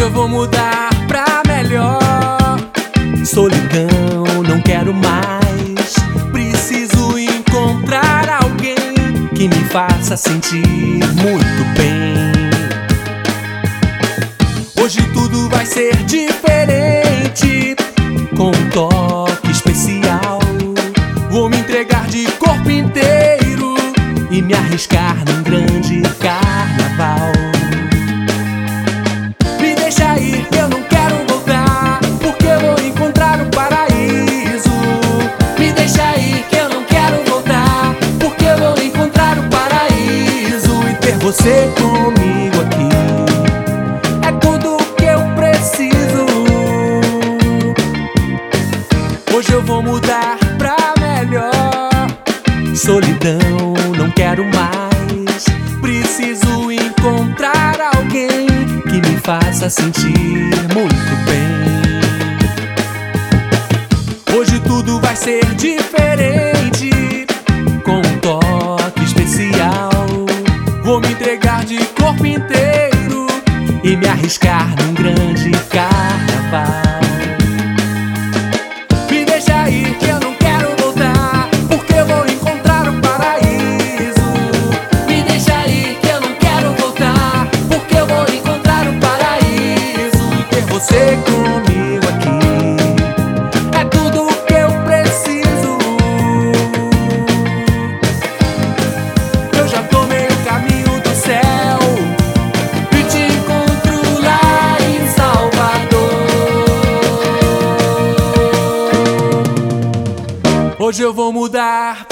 eu vou mudar pra melhor. Solidão, não quero mais. Preciso encontrar alguém que me faça sentir muito bem. Hoje tudo vai ser diferente, com um toque especial. vou me entregar de corpo inteiro e me arriscar num grande carnaval. Me deixa ir, eu não quero voltar, porque eu vou encontrar o paraíso. Me deixa ir, que eu não quero voltar, porque eu vou encontrar o paraíso. E ter Você comigo aqui é tudo o que eu preciso. Hoje eu vou mudar pra melhor. Solidão, não quero mais. Preciso encontrar alguém que me faça sentir muito bem. Hoje tudo vai ser diferente, com um toque especial. vou me entregar de corpo inteiro e me arriscar num grande carnaval. Me deixa ir, que eu não quero voltar, porque eu vou encontrar o paraíso. Me deixa ir, que eu não quero voltar, porque eu vou encontrar o paraíso. E ter você comigo aqui é tudo o que eu preciso. Eu já tomei o caminho do céu e te encontro lá em Salvador. Hoje eu vou mudar